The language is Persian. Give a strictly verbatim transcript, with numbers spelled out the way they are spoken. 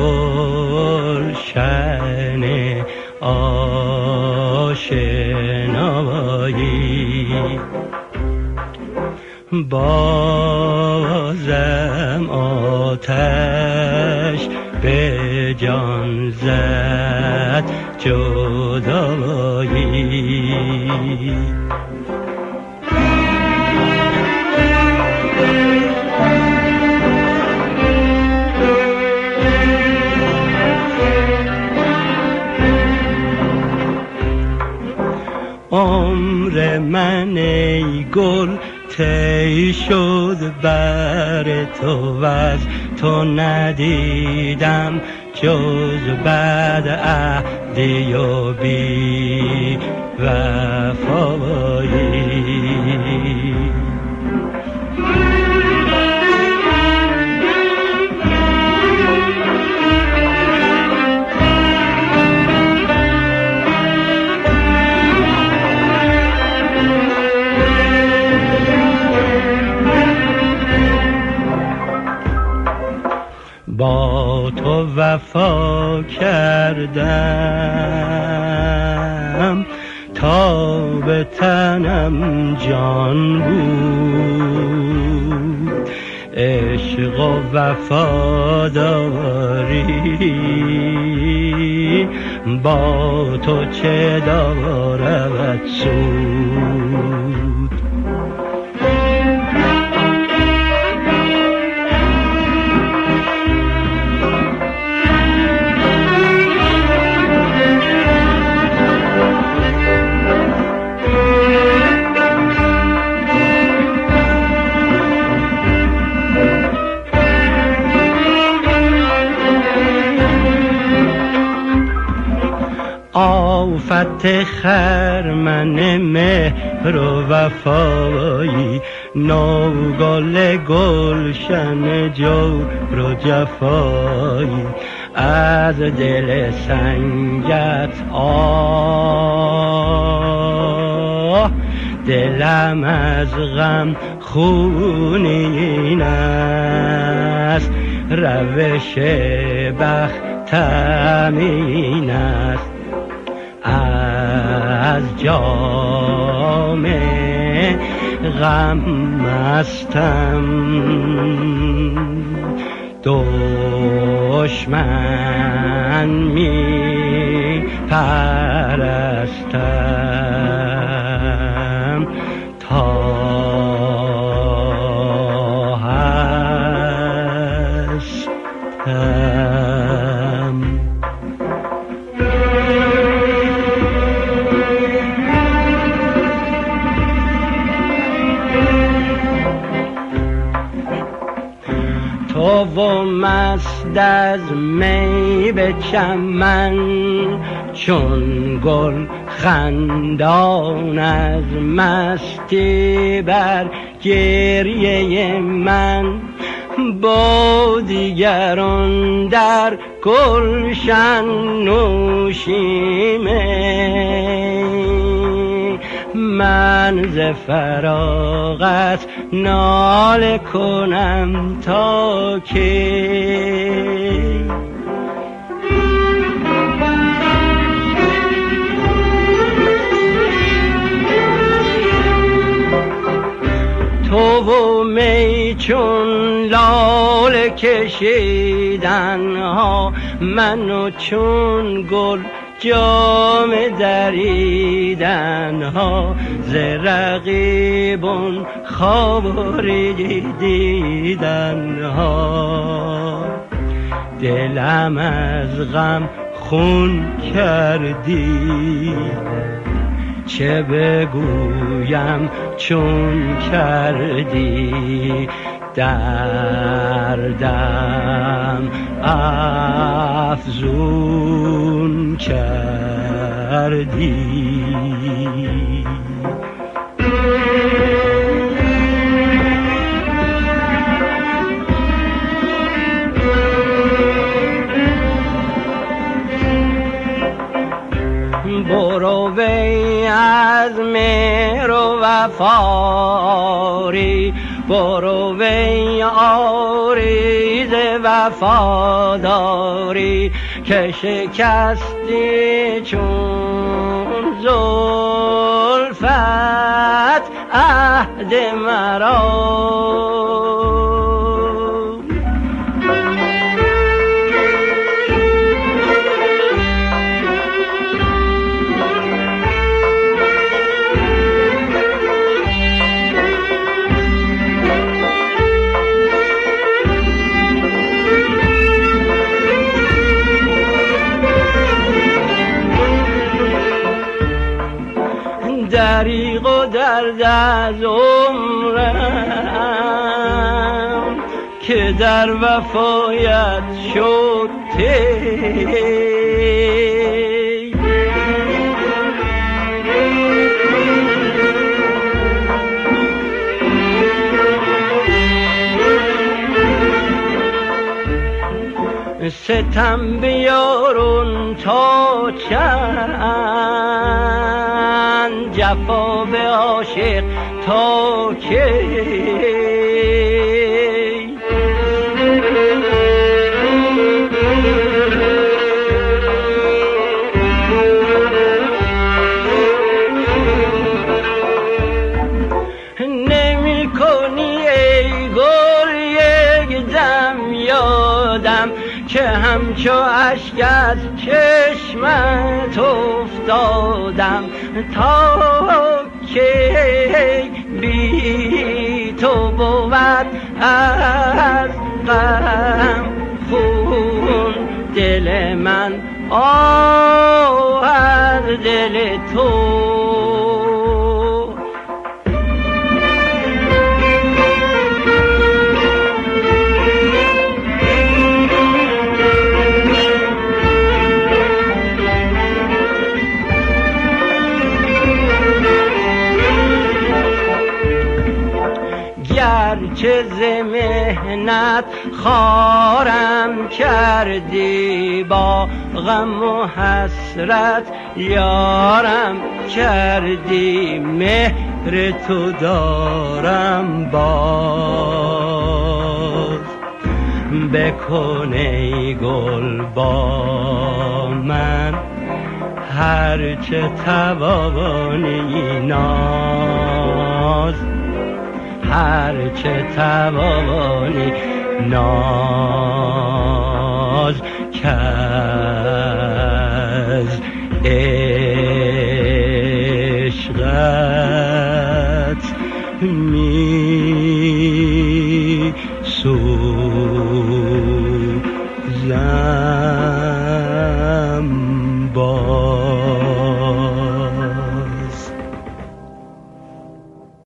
گلشن آشنایی. بازم آتش به جان زد جدایی. عمر من ای گل طی شد بر تو و از تو ندیدم جز بد عهدی و بی وفایی. با تو وفا کردم تا به تنم جان بود. عشق و وفاداری با تو چه دارد سود. آفت خرمن مهر و وفایی، نوگل گلشن جور و جفایی. از دل سنگت آه دلم از غم خونین است. روش بختم این است از جام غم مستم. دشمن می پرستم تا هستم. تو و مست از می به چمن، چون گل خندان از مستی بر گریه من. با دیگران در گلشن نوشیم، من ز فراغت ناله کنم تا کی. تو و می چون لاله کشیدن ها، من و چون گل جام دریدن ها. ز رقیبان خواب دیدن ها. دلم از غم خون کردی، چه بگویم چون کردی. دردم افزون کردی. برو وی از مهر و وفاری، برو وی آریز و وفاداری که شکستی چون زلفت عهد مرا. دریغ و درد از عمرم که در وفایت شد تی. ستم بیارون تا چند جفا به عاشق تا کی. نمی کنی ای گل یک دم یادم که همچو اشک از چشمت افتادم تا که بی تو بود از غم خون دل من آه از دل تو. گرچه ز محنت خارم کردی با غم و حسرت یارم کردی مهر تو دارم باز. بکن ای گل با من هرچه توانی ناز، هرچه توانی ناز کز